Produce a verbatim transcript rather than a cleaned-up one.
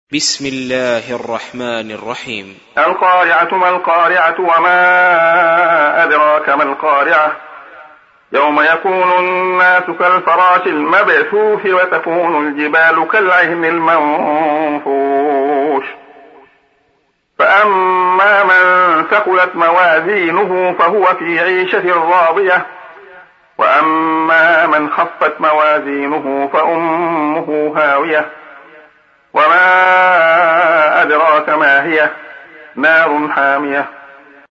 بسم الله الرحمن الرحيم. القارعة ما القارعة وما أدراك ما القارعة يوم يكون الناس كالفراش المبثوث وتكون الجبال كالعهن المنفوش فأما من ثقلت موازينه فهو في عيشة راضية وأما من خفت موازينه فأمه هاوية وما أدراك ما هي نار حامية